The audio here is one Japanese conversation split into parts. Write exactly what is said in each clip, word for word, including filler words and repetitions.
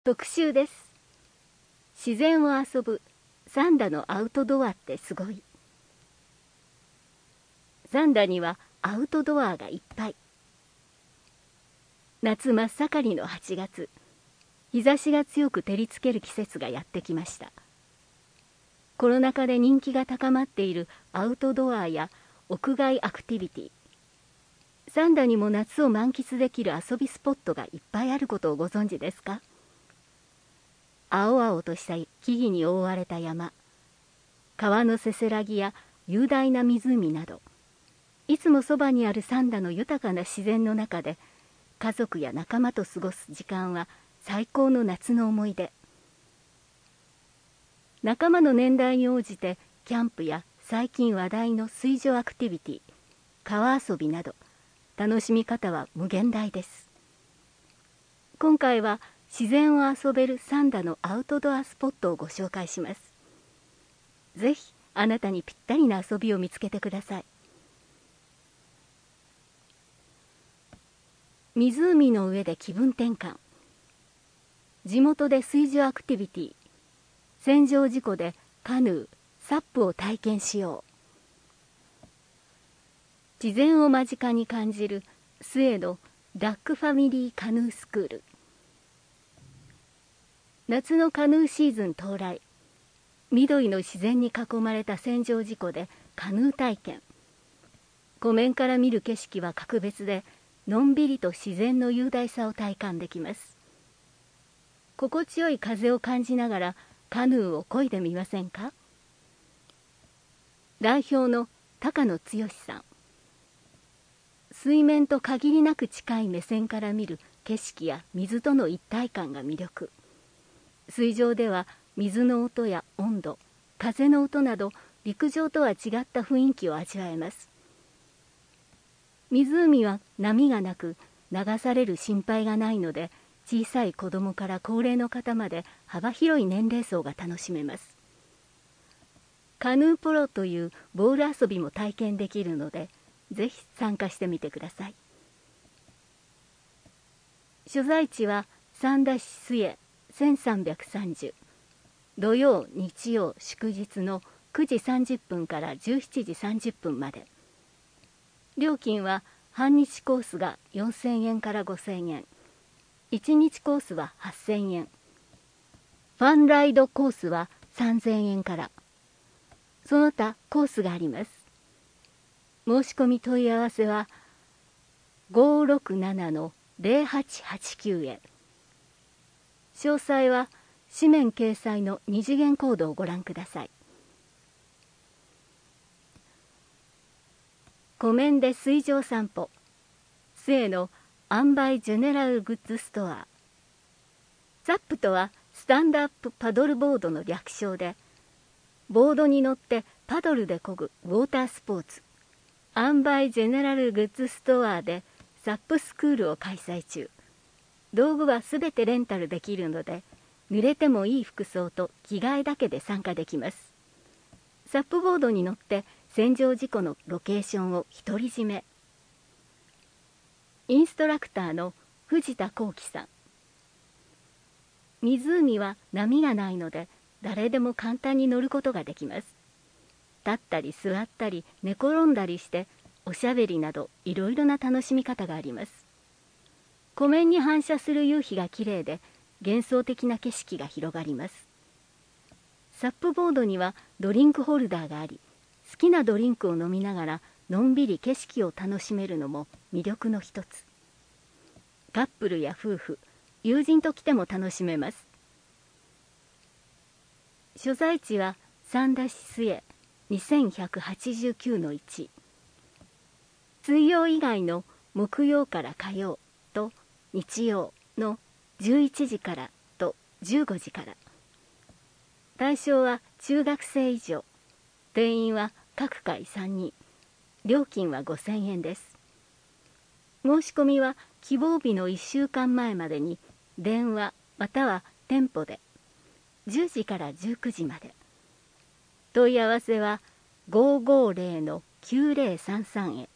特集です。自然を遊ぶ三田のアウトドアってすごい。三田にはアウトドアがいっぱい。夏真っ盛りのはちがつ、日差しが強く照りつける季節がやってきました。コロナ禍で人気が高まっているアウトドアや屋外アクティビティ。三田にも夏を満喫できる遊びスポットがいっぱいあることをご存知ですか？青々とした木々に覆われた山、川のせせらぎや雄大な湖など、いつもそばにある三田の豊かな自然の中で家族や仲間と過ごす時間は最高の夏の思い出。仲間の年代に応じてキャンプや最近話題の水上アクティビティ、川遊びなど楽しみ方は無限大です。今回は自然を遊べる三田のアウトドアスポットをご紹介します。ぜひあなたにぴったりな遊びを見つけてください。湖の上で気分転換。地元で水上アクティビティ、船上事故でカヌー、サップを体験しよう。自然を間近に感じる末のダックファミリーカヌースクール。夏のカヌーシーズン到来。緑の自然に囲まれた船上事故でカヌー体験。湖面から見る景色は格別で、のんびりと自然の雄大さを体感できます。心地よい風を感じながらカヌーを漕いでみませんか？代表の高野剛さん。水面と限りなく近い目線から見る景色や水との一体感が魅力。水上では水の音や温度、風の音など陸上とは違った雰囲気を味わえます。湖は波がなく流される心配がないので、小さい子供から高齢の方まで幅広い年齢層が楽しめます。カヌーポロというボール遊びも体験できるので、ぜひ参加してみてください。所在地は三田市末せんさんびゃくさんじゅう、土曜日曜祝日のくじさんじゅっぷんからじゅうしちじさんじゅっぷんまで。料金は半日コースがよんせんえんからごせんえん、いちにちコースははっせんえん、ファンライドコースはさんぜんえんから、その他コースがあります。申し込み問い合わせはごろくななのぜろはちはちきゅうへ。詳細は紙面掲載の二次元コードをご覧ください。湖面で水上散歩。末の販売ジェネラルグッズストア。サップとはスタンドアップパドルボードの略称で、ボードに乗ってパドルで漕ぐウォータースポーツ。販売ジェネラルグッズストアでサップスクールを開催中。道具はすべてレンタルできるので、濡れてもいい服装と着替えだけで参加できます。サップボードに乗って船上事故のロケーションを独り占め。インストラクターの藤田幸喜さん。湖は波がないので誰でも簡単に乗ることができます。立ったり座ったり寝転んだりしておしゃべりなどいろいろな楽しみ方があります。湖面に反射する夕日がきれいで幻想的な景色が広がります。サップボードにはドリンクホルダーがあり、好きなドリンクを飲みながらのんびり景色を楽しめるのも魅力の一つ。カップルや夫婦、友人と来ても楽しめます。所在地は三田市末にせんひゃくはちじゅうきゅうのいち。水曜以外の木曜から火曜と日曜のじゅういちじからとじゅうごじから。対象は中学生以上。定員は各回さんにん。料金はごせんえんです。申し込みは希望日のいっしゅうかんまえまでに電話または店舗でじゅうじからじゅうくじまで。問い合わせはごーごーぜろのきゅうぜろさんさんへ。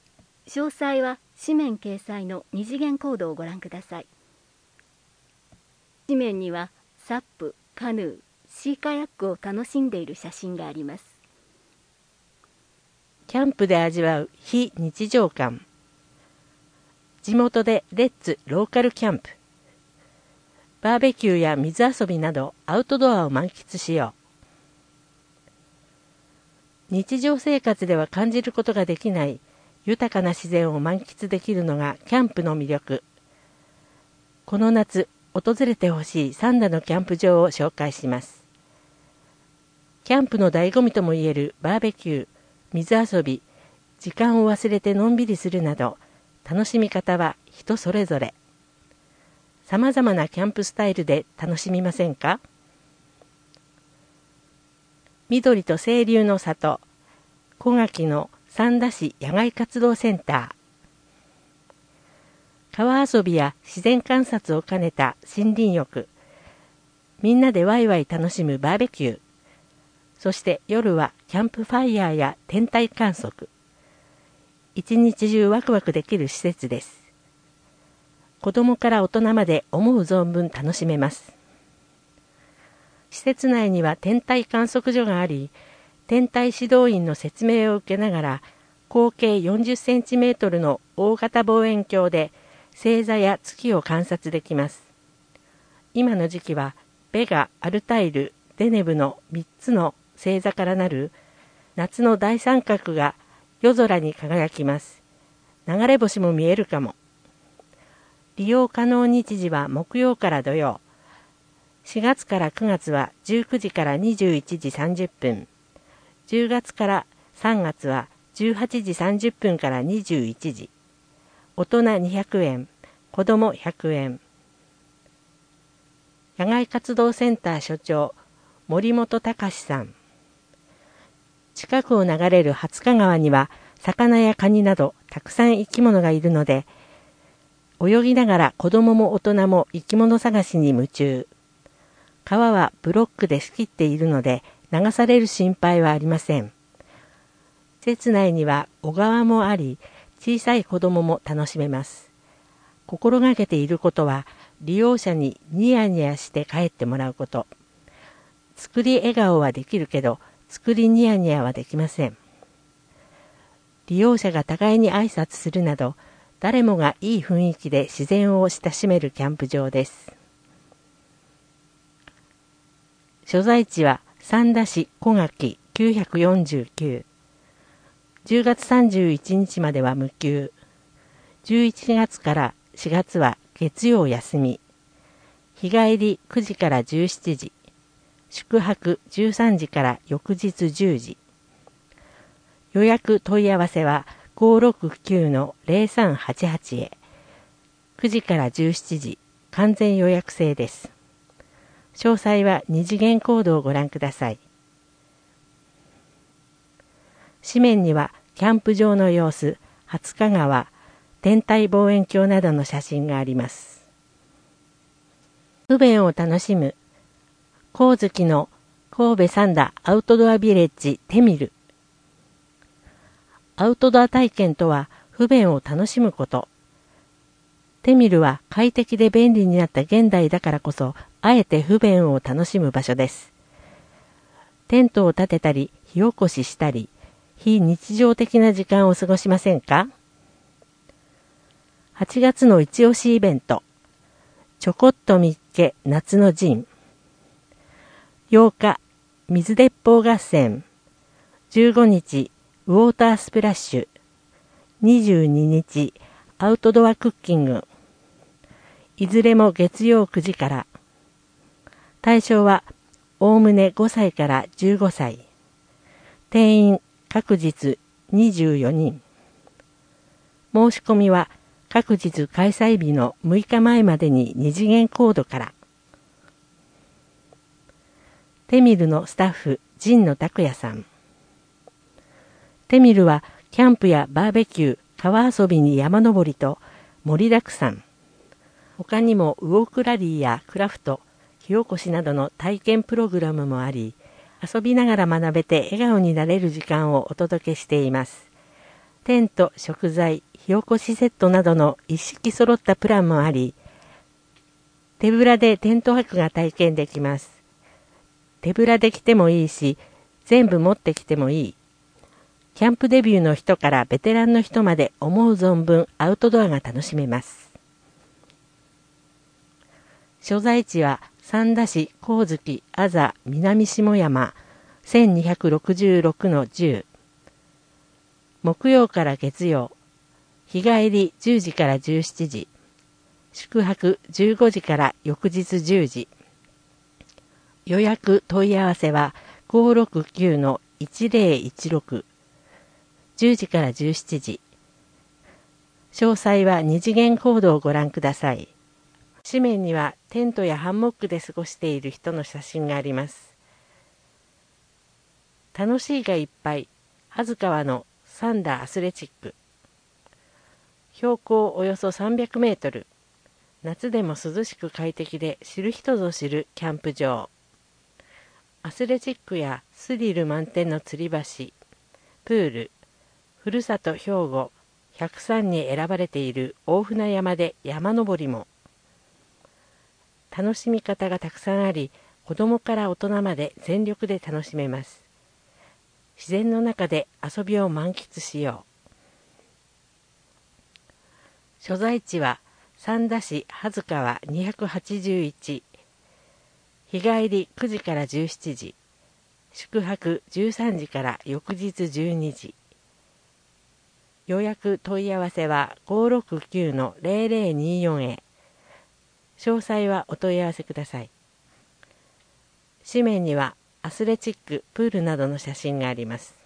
詳細は紙面掲載の二次元コードをご覧ください。 紙面にはサップ、カヌー、シーカヤックを楽しんでいる写真があります。 キャンプで味わう非日常感。地元でレッツローカルキャンプ。バーベキューや水遊びなどアウトドアを満喫しよう。日常生活では感じることができない豊かな自然を満喫できるのがキャンプの魅力。この夏、訪れてほしい三田のキャンプ場を紹介します。キャンプの醍醐味ともいえるバーベキュー、水遊び、時間を忘れてのんびりするなど、楽しみ方は人それぞれ。様々なキャンプスタイルで楽しみませんか？緑と清流の里、小垣の三田市野外活動センター。川遊びや自然観察を兼ねた森林浴。みんなでワイワイ楽しむバーベキュー。そして夜はキャンプファイヤーや天体観測。一日中ワクワクできる施設です。子供から大人まで思う存分楽しめます。施設内には天体観測所があり、天体指導員の説明を受けながら、合計よんじゅっセンチメートルの大型望遠鏡で星座や月を観察できます。今の時期はベガ、アルタイル、デネブのみっつの星座からなる夏の大三角が夜空に輝きます。流れ星も見えるかも。利用可能日時は木曜から土曜。しがつからくがつはじゅうくじからにじゅういちじさんじゅっぷん。じゅうがつからさんがつはじゅうはちじさんじゅっぷんからにじゅういちじ。大人にひゃくえん、子供ひゃくえん。野外活動センター所長、森本隆さん。近くを流れる廿日川には魚やカニなどたくさん生き物がいるので、泳ぎながら子供も大人も生き物探しに夢中。川はブロックで仕切っているので流される心配はありません。施設内には小川もあり、小さい子供も楽しめます。心がけていることは、利用者にニヤニヤして帰ってもらうこと。作り笑顔はできるけど、作りニヤニヤはできません。利用者が互いに挨拶するなど、誰もがいい雰囲気で自然を親しめるキャンプ場です。所在地は三田市小垣きゅうひゃくよんじゅうきゅう。じゅうがつさんじゅういちにちまでは無休。じゅういちがつからしがつは月曜休み。日帰りくじからじゅうしちじ。宿泊じゅうさんじから翌日じゅうじ。予約問い合わせはごろくきゅうのゼロさんはちはちへ。くじからじゅうしちじ、完全予約制です。詳細は二次元コードをご覧ください。紙面にはキャンプ場の様子、廿日川、天体望遠鏡などの写真があります。不便を楽しむ、光月の神戸三田アウトドアビレッジテミル。アウトドア体験とは不便を楽しむこと。テミルは快適で便利になった現代だからこそ、あえて不便を楽しむ場所です。テントを立てたり、火起こししたり、非日常的な時間を過ごしませんか？はちがつの一押しイベント、ちょこっとみっけ夏の陣。ようか、水鉄砲合戦。じゅうごにち、ウォータースプラッシュ。にじゅうににち、アウトドアクッキング。いずれも月曜くじから。対象は、おおむねごさいからじゅうごさい。定員、各日にじゅうよにん。申し込みは、各日開催日のむいかまえまでに二次元コードから。テミルのスタッフ、神野拓也さん。テミルは、キャンプやバーベキュー、川遊びに山登りと盛りだくさん。他にもウォークラリーやクラフト、火起こしなどの体験プログラムもあり、遊びながら学べて笑顔になれる時間をお届けしています。テント、食材、火起こしセットなどの一式揃ったプランもあり、 手ぶらでテント泊が体験できます。手ぶらで来てもいいし、全部持ってきてもいい。キャンプデビューの人からベテランの人まで思う存分アウトドアが楽しめます。所在地は三田市上月あざ南下山 せんにひゃくろくじゅうろくのじゅう。木曜から月曜、日帰りじゅうじからじゅうしちじ、宿泊じゅうごじから翌日じゅうじ。予約問い合わせは ごろくきゅうのいちぜろいちろく、じゅうじからじゅうしちじ。詳細は二次元コードをご覧ください。紙面にはテントやハンモックで過ごしている人の写真があります。楽しいがいっぱい、はずかわのサンダーアスレチック。標高およそさんびゃくメートル。夏でも涼しく快適で知る人ぞ知るキャンプ場。アスレチックやスリル満点の吊り橋、プール、ふるさと兵庫ひゃくさんに選ばれている大船山で山登りも。楽しみ方がたくさんあり、子供から大人まで全力で楽しめます。自然の中で遊びを満喫しよう。所在地は三田市はずかわにひゃくはちじゅういち、日帰りくじからじゅうしちじ、宿泊じゅうさんじから翌日じゅうにじ。予約問い合わせは ごろくきゅうのぜろぜろによん へ。詳細はお問い合わせください。紙面にはアスレチック、プールなどの写真があります。